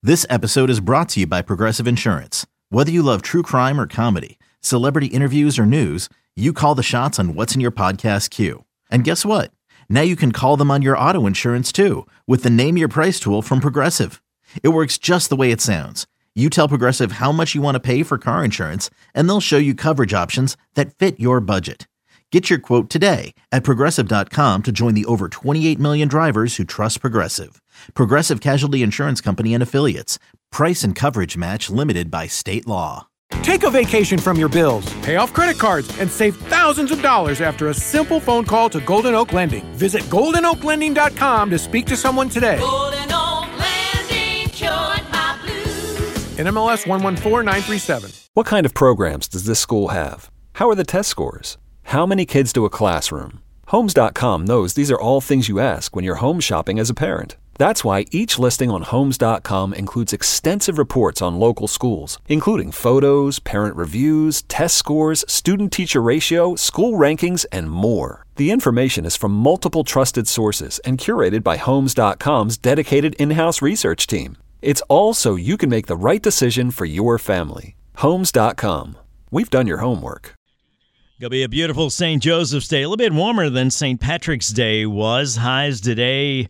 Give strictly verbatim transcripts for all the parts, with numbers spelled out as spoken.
This episode is brought to you by Progressive Insurance. Whether you love true crime or comedy, celebrity interviews or news, you call the shots on what's in your podcast queue. And guess what? Now you can call them on your auto insurance too with the Name Your Price tool from Progressive. It works just the way it sounds. You tell Progressive how much you want to pay for car insurance, and they'll show you coverage options that fit your budget. Get your quote today at Progressive dot com to join the over twenty-eight million drivers who trust Progressive. Progressive Casualty Insurance Company and Affiliates. Price and coverage match limited by state law. Take a vacation from your bills, pay off credit cards, and save thousands of dollars after a simple phone call to Golden Oak Lending. Visit golden oak lending dot com to speak to someone today. Golden Oak Lending, cured my blues. N M L S one one four nine three seven. What kind of programs does this school have? How are the test scores? How many kids to a classroom? Homes dot com knows these are all things you ask when you're home shopping as a parent. That's why each listing on Homes dot com includes extensive reports on local schools, including photos, parent reviews, test scores, student-teacher ratio, school rankings, and more. The information is from multiple trusted sources and curated by Homes dot com's dedicated in-house research team. It's all so you can make the right decision for your family. Homes dot com. We've done your homework. Going to be a beautiful Saint Joseph's Day. A little bit warmer than Saint Patrick's Day was. Highs today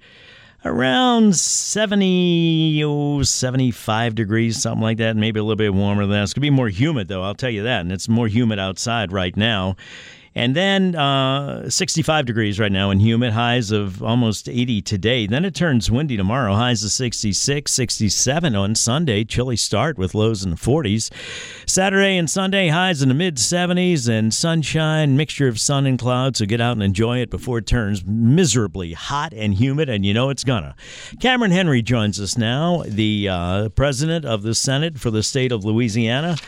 around seventy, oh, seventy-five degrees, something like that. Maybe a little bit warmer than that. It's going to be more humid, though, I'll tell you that. And it's more humid outside right now. And then uh, sixty-five degrees right now and humid, highs of almost eighty today. Then it turns windy tomorrow, highs of sixty-six, sixty-seven on Sunday. Chilly start with lows in the forties. Saturday and Sunday, highs in the mid-seventies and sunshine, mixture of sun and clouds. So get out and enjoy it before it turns miserably hot and humid, and you know it's gonna. Cameron Henry joins us now, the uh, president of the Senate for the state of Louisiana.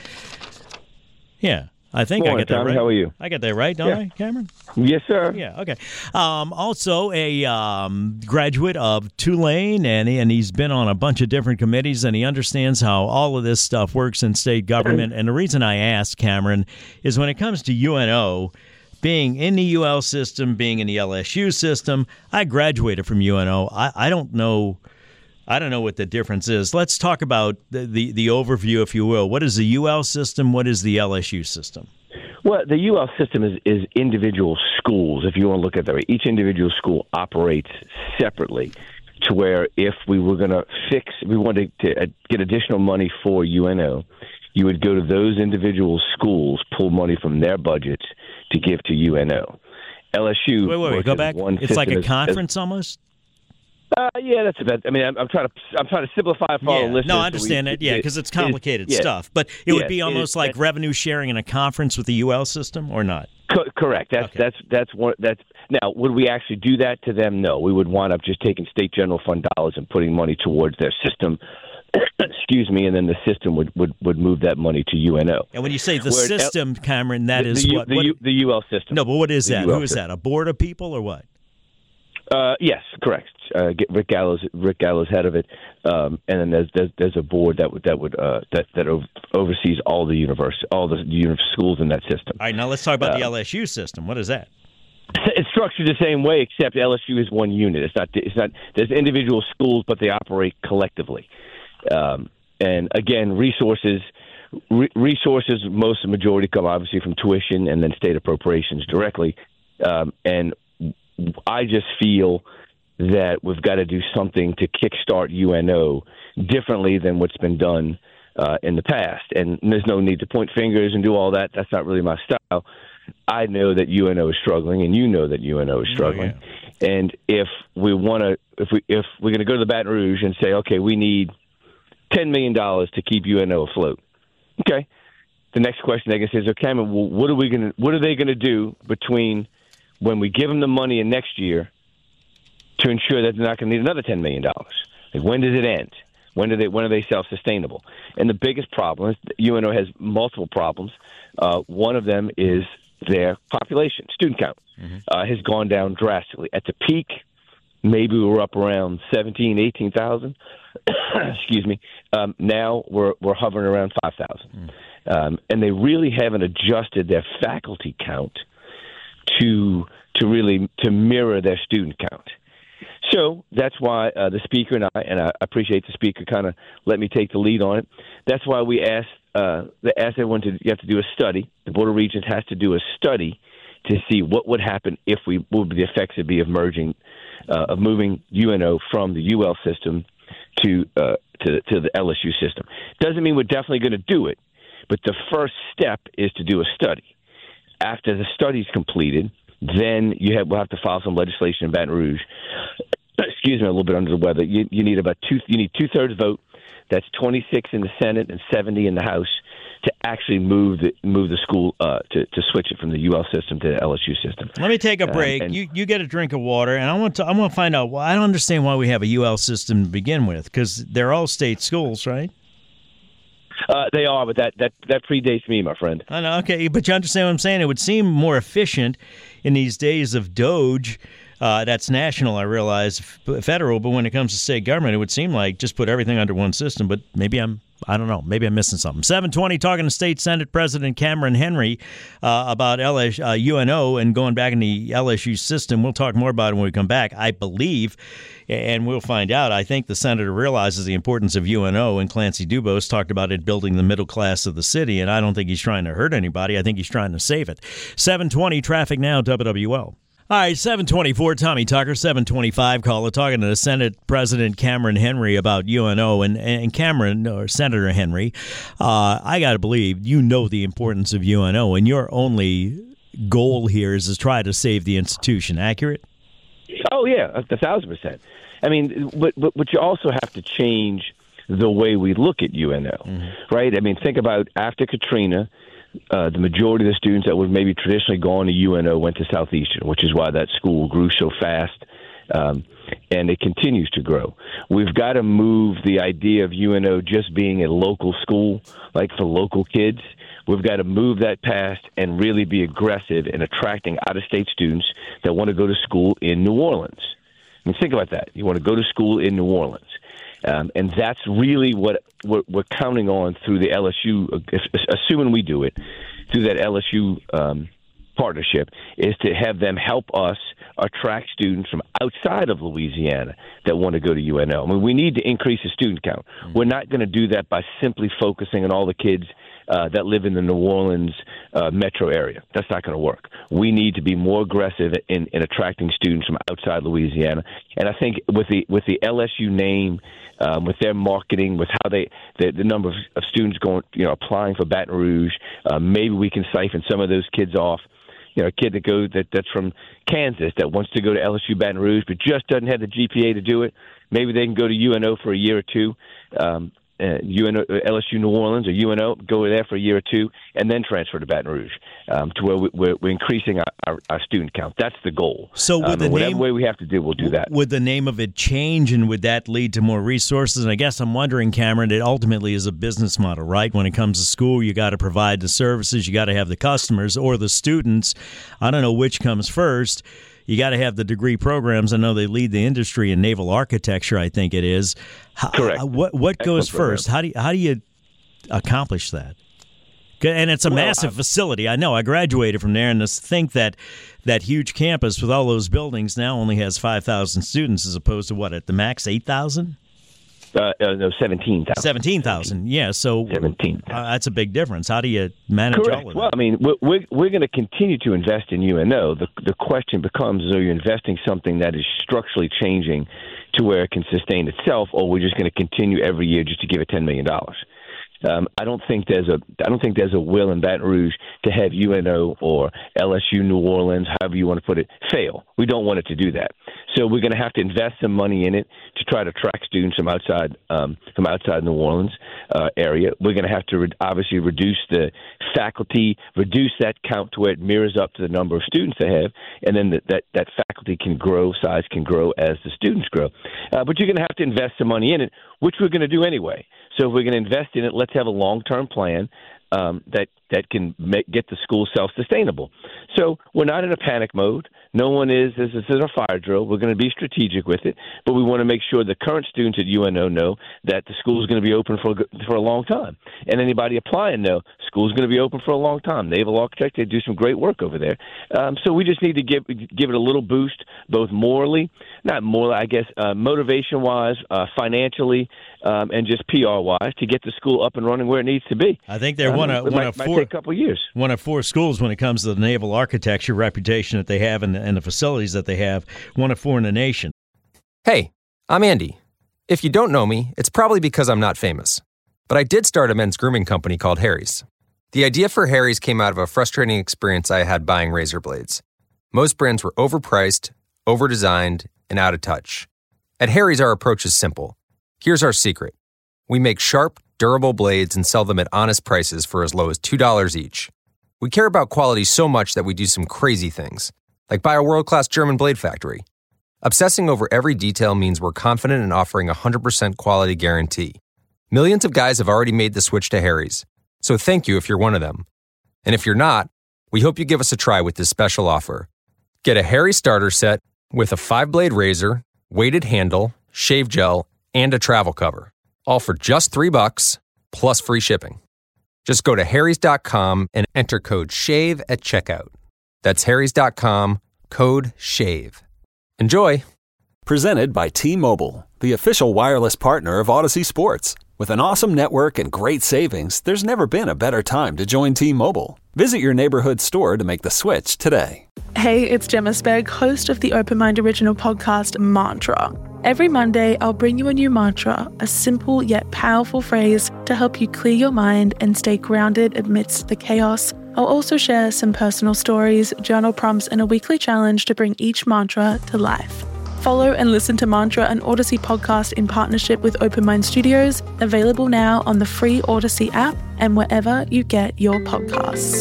Yeah. I think Morning, I got that Tommy. right. How are you? I got that right, don't Yeah. I, Cameron? Yes, sir. Yeah, okay. Um, also a um, graduate of Tulane, and, and he's been on a bunch of different committees, and he understands how all of this stuff works in state government. And the reason I asked, Cameron, is when it comes to U N O, being in the U L system, being in the L S U system, I graduated from U N O. I, I don't know... I don't know what the difference is. Let's talk about the, the, the overview, if you will. What is the U L system? What is the L S U system? Well, the U L system is, is individual schools, if you want to look at that way. Each individual school operates separately to where if we were going to fix, we wanted to get additional money for U N O, you would go to those individual schools, pull money from their budgets to give to U N O. L S U. Wait, wait, wait. Go back. It's like a conference as, almost? Uh, yeah, that's about. I mean, I'm, I'm trying to. I'm trying to simplify for all yeah. the listeners. No, I understand so we, that. Yeah, because it's complicated it, yeah. stuff. But it would yeah, be almost it, like revenue sharing in a conference with the U L system, or not? Co- correct. That's okay. that's that's one. That's now. Would we actually do that to them? No. We would wind up just taking state general fund dollars and putting money towards their system. Excuse me, and then the system would, would, would move that money to U N O. And when you say the Where system, L- Cameron, that the, is the, what? The, what? U, the U L system. No, but what is the that? U L Who is system. that? A board of people or what? Uh, yes, correct. Uh, get Rick Gallows, Rick Gallows head of it, um, and then there's, there's there's a board that would that would uh, that that oversees all the universe, all the uni- schools in that system. All right, now let's talk about uh, the L S U system. What is that? It's structured the same way, except L S U is one unit. It's not. It's not. There's individual schools, but they operate collectively. Um, and again, resources. Re- resources. Most of the majority come obviously from tuition and then state appropriations directly. Um, and I just feel that we've got to do something to kickstart U N O differently than what's been done uh, in the past. And there's no need to point fingers and do all that. That's not really my style. I know that U N O is struggling, and you know that U N O is struggling. Oh, yeah. And if we want to, if we if we're going to go to the Baton Rouge and say, okay, we need ten million dollars to keep U N O afloat. Okay. The next question they can say is, okay, well, what are we going to, what are they going to do between when we give them the money in next year to ensure that they're not going to need another ten million dollars? Like, when does it end? When do they? When are they self-sustainable? And the biggest problem is that U N O has multiple problems. Uh, one of them is their population, student count, mm-hmm. uh, has gone down drastically. At the peak, maybe we were up around seventeen, eighteen thousand. Excuse me. Um, now we're we're hovering around five thousand, mm. um, and they really haven't adjusted their faculty count to to really to mirror their student count. So that's why uh, the speaker and I, and I appreciate the speaker kind of let me take the lead on it. That's why we asked, uh, asked everyone to you have to do a study. The Board of Regents has to do a study to see what would happen if we what would the effects would be of merging, uh, of moving U N O from the U L system to uh, to to the L S U system. Doesn't mean we're definitely going to do it, but the first step is to do a study. After the study's completed, then you have we'll have to file some legislation in Baton Rouge. Excuse me, a little bit under the weather. You, you need about two. You need two thirds vote. That's twenty-six in the Senate and seventy in the House to actually move the move the school uh, to to switch it from the U L system to the L S U system. Let me take a break. Uh, and, you you get a drink of water, and I want to I want to find out. Well, I don't understand why we have a U L system to begin with, because they're all state schools, right? Uh, they are, but that, that, that predates me, my friend. I know, okay, but you understand what I'm saying? It would seem more efficient in these days of Doge. Uh, that's national, I realize, f- federal, but when it comes to state government, it would seem like just put everything under one system, but maybe I'm, I don't know, maybe I'm missing something. seven twenty, talking to State Senate President Cameron Henry uh, about L S, uh, U N O and going back in the L S U system. We'll talk more about it when we come back, I believe, and we'll find out. I think the senator realizes the importance of U N O, and Clancy Dubose talked about it building the middle class of the city, and I don't think he's trying to hurt anybody. I think he's trying to save it. seven twenty, traffic now, W W L. All right, seven twenty-four, Tommy Tucker, seven twenty-five caller, talking to the Senate President Cameron Henry about U N O. And, and Cameron, or Senator Henry, uh, I got to believe you know the importance of U N O, and your only goal here is to try to save the institution. Accurate? Oh, yeah, a thousand percent. I mean, but, but, but you also have to change the way we look at U N O, mm-hmm. right? I mean, think about after Katrina, Uh, the majority of the students that would maybe traditionally gone to U N O went to Southeastern, which is why that school grew so fast, um, and it continues to grow. We've got to move the idea of U N O just being a local school, like for local kids. We've got to move that past and really be aggressive in attracting out-of-state students that want to go to school in New Orleans. I mean, think about that. You want to go to school in New Orleans. Um, and that's really what we're, we're counting on through the L S U, assuming we do it, through that L S U um, partnership, is to have them help us attract students from outside of Louisiana that want to go to U N O. I mean, we need to increase the student count. Mm-hmm. We're not going to do that by simply focusing on all the kids Uh, that live in the New Orleans uh, metro area. That's not going to work. We need to be more aggressive in, in attracting students from outside Louisiana. And I think with the with the L S U name, um, with their marketing, with how they the, the number of, of students going, you know, applying for Baton Rouge, uh, maybe we can siphon some of those kids off. You know, a kid that goes that that's from Kansas that wants to go to L S U Baton Rouge but just doesn't have the G P A to do it. Maybe they can go to U N O for a year or two. Um, Uh, U N O, L S U New Orleans or U N O, go there for a year or two, and then transfer to Baton Rouge um, to where we, we're, we're increasing our, our, our student count. That's the goal. So would um, the whatever name, way we have to do, we'll do that. Would the name of it change, and would that lead to more resources? And I guess I'm wondering, Cameron, it ultimately is a business model, right? When it comes to school, you got to provide the services, you got to have the customers or the students. I don't know which comes first. You got to have the degree programs. I know they lead the industry in naval architecture, I think it is. How, Correct. What what Excellent goes program. first? How do you, how do you accomplish that? And it's a Well, massive I've, facility. I know. I graduated from there, and to think that that huge campus with all those buildings now only has five thousand students as opposed to, what, at the max, eight thousand? Uh, uh, no, seventeen thousand. seventeen thousand, yeah. So seventeen. Uh, that's a big difference. How do you manage Correct. all of Well, that? I mean, we're, we're, we're going to continue to invest in U N O. The, the question becomes, are you investing something that is structurally changing to where it can sustain itself, or we're just going to continue every year just to give it ten million dollars? Um, I don't think there's a I don't think there's a will in Baton Rouge to have U N O or L S U New Orleans, however you want to put it, fail. We don't want it to do that. So we're going to have to invest some money in it to try to attract students from outside um, from outside New Orleans uh, area. We're going to have to re- obviously reduce the faculty, reduce that count to where it mirrors up to the number of students they have, and then that that, that faculty can grow, size can grow as the students grow. Uh, but you're going to have to invest some money in it, which we're going to do anyway. So if we're going to invest in it, let's have a long-term plan um, that that can make, get the school self-sustainable. So we're not in a panic mode. No one is. This is a fire drill. We're going to be strategic with it, but we want to make sure the current students at U N O know that the school is going to be open for for a long time, and anybody applying know school is going to be open for a long time. Naval Architect, they do some great work over there. Um, so we just need to give give it a little boost, both morally, not more, I guess, uh, motivation-wise, uh, financially, um, and just P R-wise to get the school up and running where it needs to be. I think they're um, one of one might, of might four. Take a couple of years. One of four schools when it comes to the naval architecture reputation that they have and, and the facilities that they have. One of four in the nation. Hey, I'm Andy. If you don't know me, it's probably because I'm not famous. But I did start a men's grooming company called Harry's. The idea for Harry's came out of a frustrating experience I had buying razor blades. Most brands were overpriced, overdesigned, and out of touch. At Harry's, our approach is simple. Here's our secret. We make sharp, durable blades and sell them at honest prices for as low as two dollars each. We care about quality so much that we do some crazy things, like buy a world-class German blade factory. Obsessing over every detail means we're confident in offering a one hundred percent quality guarantee. Millions of guys have already made the switch to Harry's, so thank you if you're one of them. And if you're not, we hope you give us a try with this special offer. Get a Harry's starter set with a five-blade razor, weighted handle, shave gel, and a travel cover, all for just three bucks plus free shipping. Just go to harrys dot com and enter code SHAVE at checkout. That's harrys dot com, code SHAVE. Enjoy! Presented by T-Mobile, the official wireless partner of Odyssey Sports. With an awesome network and great savings, there's never been a better time to join T-Mobile. Visit your neighborhood store to make the switch today. Hey, it's Gemma Spegg, host of the Open Mind original podcast, Mantra. Every Monday, I'll bring you a new mantra, a simple yet powerful phrase to help you clear your mind and stay grounded amidst the chaos. I'll also share some personal stories, journal prompts, and a weekly challenge to bring each mantra to life. Follow and listen to Mantra, an Odyssey podcast in partnership with Open Mind Studios, available now on the free Odyssey app and wherever you get your podcasts.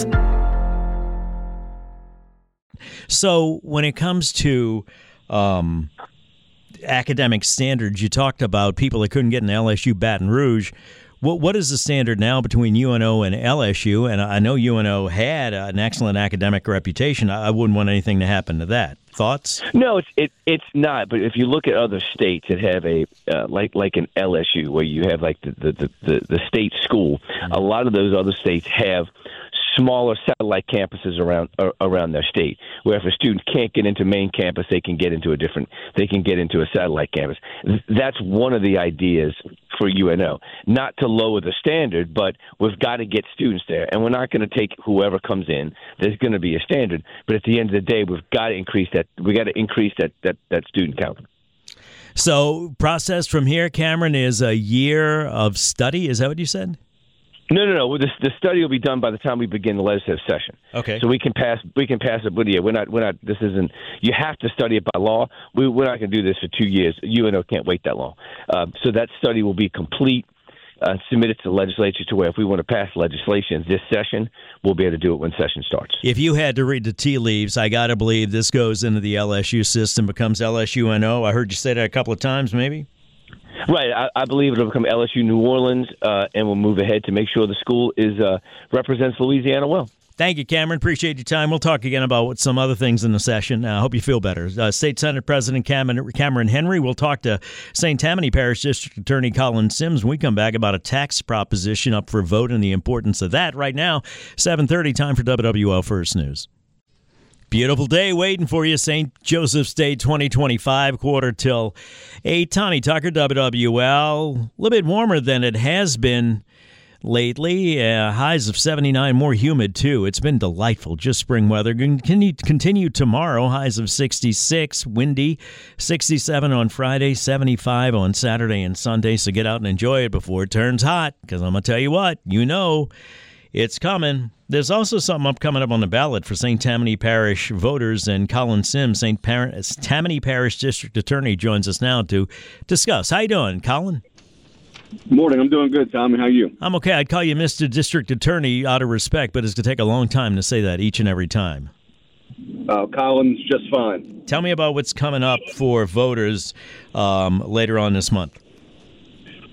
So when it comes to um, academic standards, you talked about people that couldn't get in L S U Baton Rouge. What What is the standard now between U N O and L S U? And I know U N O had an excellent academic reputation. I wouldn't want anything to happen to that. Thoughts? No, it's it, it's not. But if you look at other states that have a uh, like like an L S U, where you have like the the, the, the state school, mm-hmm. a lot of those other states have smaller satellite campuses around uh, around their state, where if a student can't get into main campus, they can get into a different, they can get into a satellite campus. That's one of the ideas for U N O, not to lower the standard, but we've got to get students there, and we're not going to take whoever comes in. There's going to be a standard, but at the end of the day, we've got to increase that. We got to increase that that that student count. So, process from here, Cameron, is a year of study. Is that what you said? No, no, no. The, the study will be done by the time we begin the legislative session. Okay. So we can pass. We can pass it. But yeah, we're not. We're not. This isn't. You have to study it by law. We, we're not going to do this for two years. U N O can't wait that long. Uh, so that study will be complete, uh, submitted to the legislature to where if we want to pass legislation this session, we'll be able to do it when session starts. If you had to read the tea leaves, I got to believe this goes into the L S U system, becomes L S U N O. I heard you say that a couple of times, maybe. Right. I, I believe it'll become L S U New Orleans, uh, and we'll move ahead to make sure the school is uh, represents Louisiana well. Thank you, Cameron. Appreciate your time. We'll talk again about some other things in the session. I uh, hope you feel better. Uh, State Senate President Cameron, Cameron Henry. We'll talk to Saint Tammany Parish District Attorney Colin Sims when we come back about a tax proposition up for vote and the importance of that. Right now, seven thirty, time for W W L First News. Beautiful day waiting for you, Saint Joseph's Day twenty twenty-five, quarter till eight. Tommy Tucker, W W L. A little bit warmer than it has been lately. Uh, highs of seventy-nine, more humid, too. It's been delightful, just spring weather. Continue, continue tomorrow, highs of sixty-six, windy, sixty-seven on Friday, seventy-five on Saturday and Sunday. So get out and enjoy it before it turns hot, because I'm going to tell you what, you know it's coming. There's also something up coming up on the ballot for Saint Tammany Parish voters, and Colin Sims, Saint Par- Tammany Parish District Attorney, joins us now to discuss. How you doing, Colin? Morning. I'm doing good, Tommy. How are you? I'm okay. I'd call you Mister District Attorney out of respect, but it's going to take a long time to say that each and every time. Uh, Colin's just fine. Tell me about what's coming up for voters um, later on this month.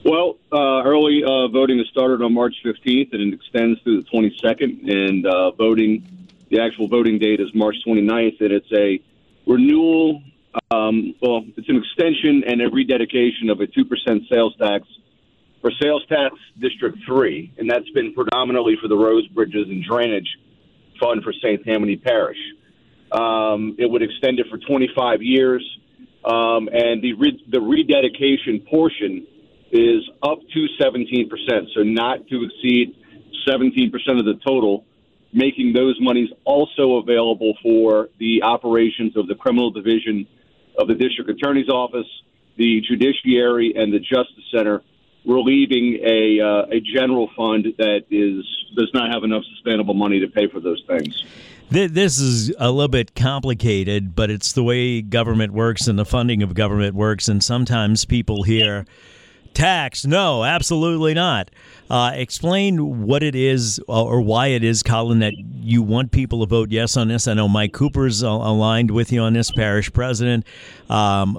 Well, uh, early uh, voting has started on March fifteenth, and it extends through the twenty-second. And uh, voting, the actual voting date is March twenty-ninth, and it's a renewal. Um, well, it's an extension and a rededication of a two percent sales tax for Sales Tax District three, and that's been predominantly for the roads, bridges, and drainage fund for Saint Tammany Parish. Um, it would extend it for twenty-five years, um, and the re- the rededication portion is up to seventeen percent, so not to exceed seventeen percent of the total, making those monies also available for the operations of the criminal division of the district attorney's office, the judiciary, and the justice center, relieving a uh, a general fund that is does not have enough sustainable money to pay for those things. This is a little bit complicated, but it's the way government works and the funding of government works, and sometimes people hear tax. No, absolutely not. Uh, explain what it is or why it is, Colin, that you want people to vote yes on this. I know Mike Cooper's aligned with you on this, parish president. Um,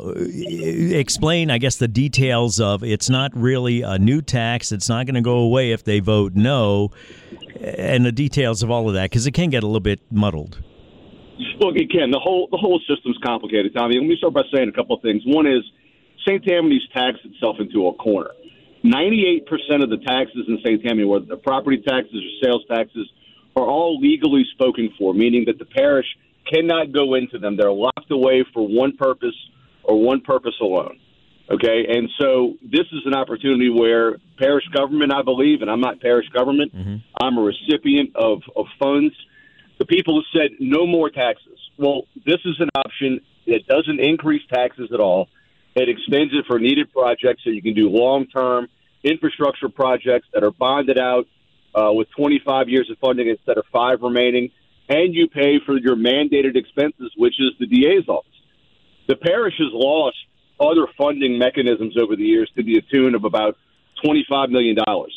explain, I guess, the details of it's not really a new tax. It's not going to go away if they vote no, and the details of all of that, because it can get a little bit muddled. Look, it can. The whole the whole system's complicated, Tommy. Let me start by saying a couple of things. One is Saint Tammany's taxed itself into a corner. ninety-eight percent of the taxes in Saint Tammany, whether they're property taxes or sales taxes, are all legally spoken for, meaning that the parish cannot go into them. They're locked away for one purpose or one purpose alone. Okay? And so this is an opportunity where parish government, I believe, and I'm not parish government, mm-hmm. I'm a recipient of, of funds. The people have said no more taxes. Well, this is an option that doesn't increase taxes at all. It extends it for needed projects so you can do long-term infrastructure projects that are bonded out uh, with twenty-five years of funding instead of five remaining, and you pay for your mandated expenses, which is the D A's office. The parish has lost other funding mechanisms over the years to the tune of about twenty-five million dollars.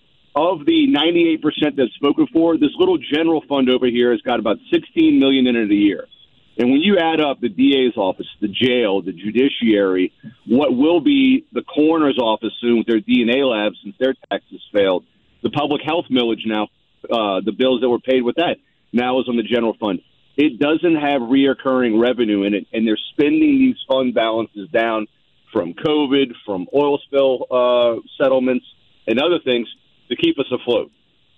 Of the ninety-eight percent that's spoken for, this little general fund over here has got about sixteen million dollars in it a year. And when you add up the D A's office, the jail, the judiciary, what will be the coroner's office soon with their D N A lab since their taxes failed, the public health millage now, uh, the bills that were paid with that, now is on the general fund. It doesn't have reoccurring revenue in it, and they're spending these fund balances down from COVID, from oil spill uh, settlements, and other things to keep us afloat.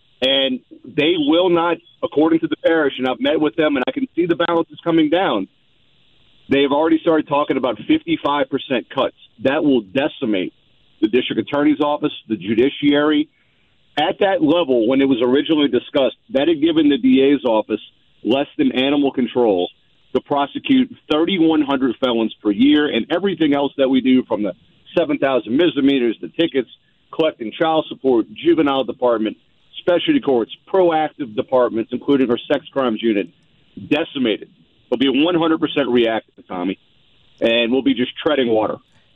And they will not, according to the parish, and I've met with them, and I can see the balances coming down, they've already started talking about fifty-five percent cuts. That will decimate the district attorney's office, the judiciary. At that level, when it was originally discussed, that had given the D A's office less than animal control to prosecute thirty-one hundred felons per year, and everything else that we do, from the seven thousand misdemeanors, the tickets, collecting child support, juvenile department, specialty courts, proactive departments, including our sex crimes unit, decimated. We'll be one hundred percent reactive, Tommy, and we'll be just treading water.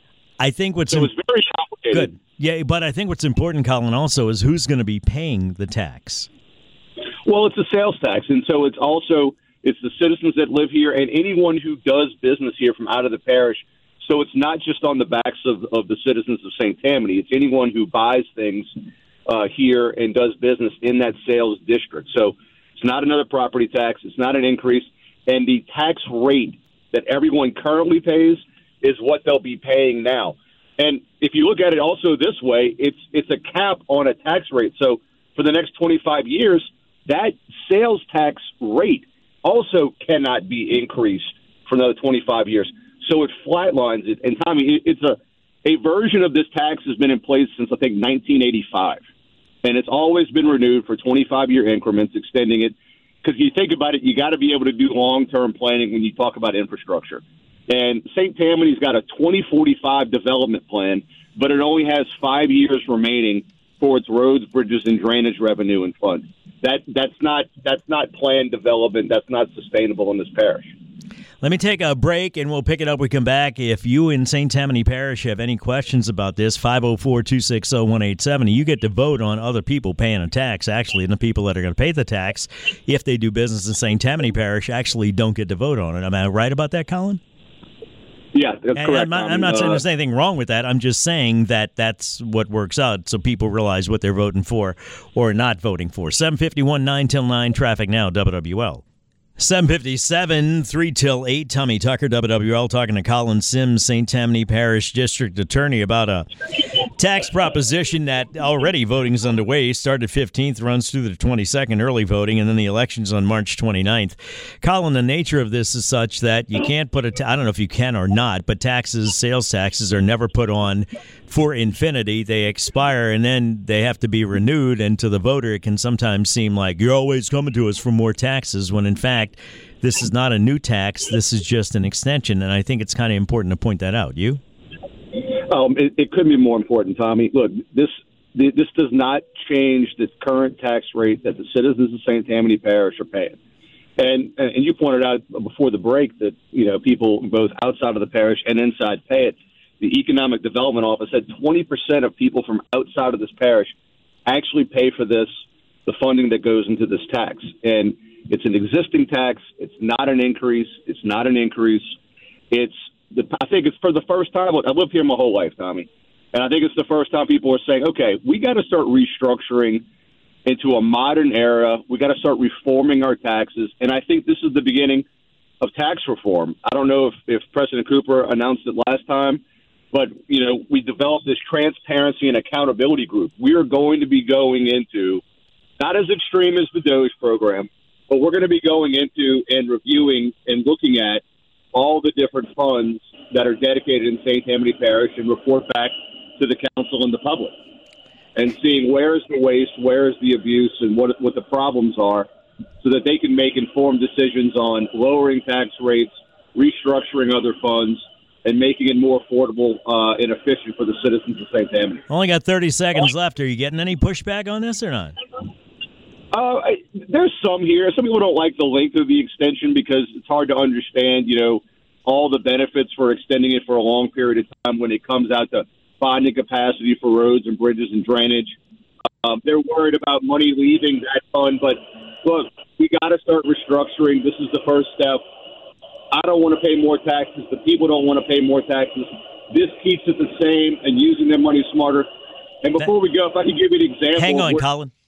I think what's so it's very complicated. Good, yeah, but I think what's important, Colin, also is who's going to be paying the tax. Well, it's a sales tax, and so it's also it's the citizens that live here and anyone who does business here from out of the parish. So it's not just on the backs of, of the citizens of Saint Tammany. It's anyone who buys things uh, here and does business in that sales district. So it's not another property tax. It's not an increase. And the tax rate that everyone currently pays is what they'll be paying now. And if you look at it also this way, it's it's a cap on a tax rate. So for the next twenty-five years, that sales tax rate also cannot be increased for another twenty-five years. So it flatlines it. And, Tommy, it's a, a version of this tax has been in place since, I think, nineteen eighty-five. And it's always been renewed for twenty-five-year increments, extending it. Because you think about it, you got to be able to do long-term planning when you talk about infrastructure. And Saint Tammany's got a twenty forty-five development plan, but it only has five years remaining for its roads, bridges, and drainage revenue and fund. That that's not that's not planned development. That's not sustainable in this parish. Let me take a break, and we'll pick it up when we come back. If you in Saint Tammany Parish have any questions about this, five oh four, two six oh, one eight seven oh, you get to vote on other people paying a tax, actually, and the people that are going to pay the tax, if they do business in Saint Tammany Parish, actually don't get to vote on it. Am I right about that, Colin? Yeah, that's And correct. I'm not, Tommy. I'm not saying Uh, there's anything wrong with that. I'm just saying that that's what works out, so people realize what they're voting for or not voting for. seven fifty-one, nine till nine, traffic now, W W L. seven fifty-seven, three till eight, Tommy Tucker, W W L, talking to Colin Sims, Saint Tammany Parish District Attorney, about a tax proposition that already voting's underway. Started fifteenth, runs through the twenty-second, early voting, and then the election's on March twenty-ninth. Colin, the nature of this is such that you can't put a ta- I don't know if you can or not, but taxes, sales taxes are never put on for infinity. They expire, and then they have to be renewed, and to the voter, it can sometimes seem like you're always coming to us for more taxes, when in fact, this is not a new tax. This is just an extension, and I think it's kind of important to point that out. You? Um, it, it couldn't be more important, Tommy. Look, this this does not change the current tax rate that the citizens of Saint Tammany Parish are paying. And and you pointed out before the break that, you know, people both outside of the parish and inside pay it. The Economic Development Office said twenty percent of people from outside of this parish actually pay for this, the funding that goes into this tax. And it's an existing tax. It's not an increase. It's not an increase. It's the, I think it's for the first time. I've lived here my whole life, Tommy, and I think it's the first time people are saying, okay, we got to start restructuring into a modern era. We got to start reforming our taxes. And I think this is the beginning of tax reform. I don't know if, if President Cooper announced it last time, but, you know, we developed this transparency and accountability group. We are going to be going into, not as extreme as the DOGE program, but we're going to be going into and reviewing and looking at all the different funds that are dedicated in Saint Tammany Parish and report back to the council and the public, and seeing where is the waste, where is the abuse, and what what the problems are, so that they can make informed decisions on lowering tax rates, restructuring other funds, and making it more affordable uh, and efficient for the citizens of Saint Tammany. Only got thirty seconds left. Are you getting any pushback on this or not? Uh, I, there's some here. Some people don't like the length of the extension because it's hard to understand, you know, all the benefits for extending it for a long period of time when it comes out to bonding capacity for roads and bridges and drainage. Um, they're worried about money leaving that fund. But, look, we got to start restructuring. This is the first step. I don't want to pay more taxes. The people don't want to pay more taxes. This keeps it the same and using their money smarter. And before we go, if I could give you an example. Hang on, where- Colin.